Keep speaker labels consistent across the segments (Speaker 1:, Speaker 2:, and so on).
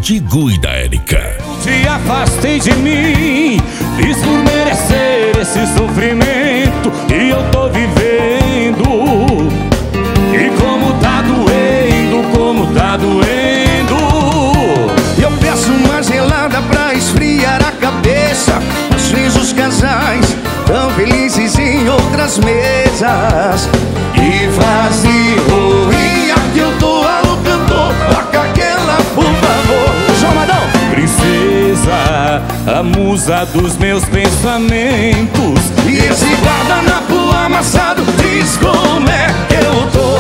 Speaker 1: Digo e da Érica.
Speaker 2: Te afastei de mim, fiz por merecer esse sofrimento e eu tô vivendo. E como tá doendo.
Speaker 3: Eu peço uma gelada pra esfriar a cabeça. Às vezes os casais tão felizes em outras mesas. E vazio, e aqui eu tô alô cantor. Toca aquela, por favor. João Madão.
Speaker 2: Princesa, a musa dos meus pensamentos.
Speaker 3: E esse guardanapo amassado diz como é que eu tô.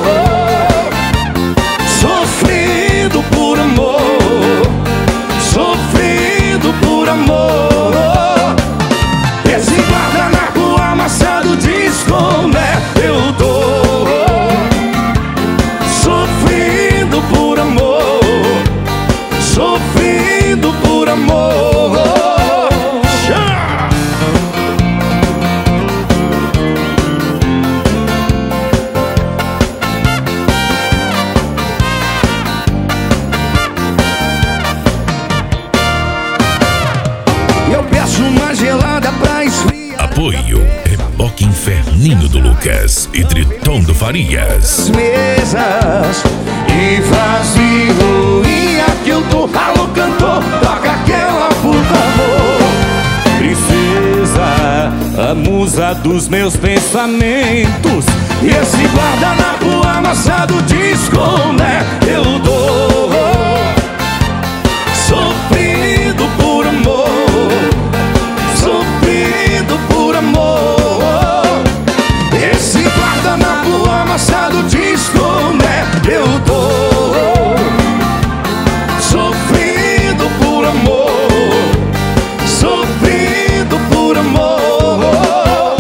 Speaker 3: Sofrendo por amor, sofrendo por amor. Esse guardanapo amassado diz como é que eu tô. Sofrendo por amor, sofrendo por amor. Eu peço uma gelada pra esfriar
Speaker 1: Apoio Reboque Inferninho do Lucas e Triton do Farias.
Speaker 3: as mesas. E vazio, e aqui eu tô alô cantor. Toca aquela, por favor.
Speaker 2: Princesa, a musa dos meus pensamentos.
Speaker 3: E esse guardanapo amassado diz como é que eu dou. Sofrendo por amor, sofrendo por amor. Esse guardanapo amassado diz como é que eu dou. Sofrendo por amor, sofrendo por amor.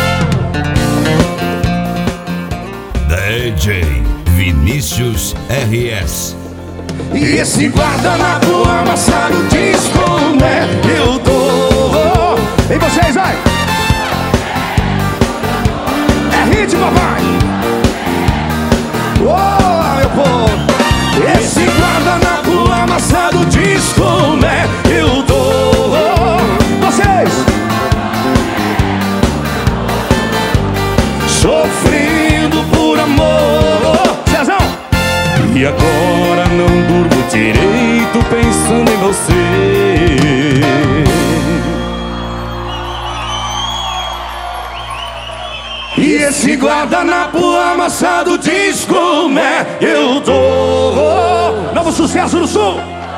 Speaker 1: DJ Vinícius RS.
Speaker 3: E esse guardanapo amassado diz como é que eu tô. E vocês, vai! É hit, papai! Oh, meu povo! Esse guardanapo amassado diz como é que eu tô. Vocês! Sofrendo por amor. Cezão!
Speaker 2: E agora não durmo direito pensando em você.
Speaker 3: E esse guardanapo amassado diz como é que eu tô. Novo sucesso no Sul.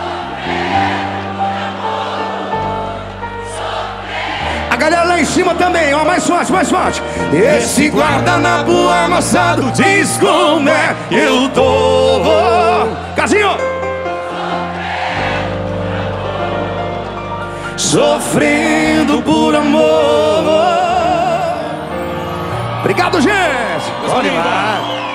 Speaker 3: A galera lá em cima também, ó, mais forte, mais forte. Esse guardanapo amassado diz como é que eu tô. Casinho. Sofrendo por amor. Obrigado, gente. Bom demais.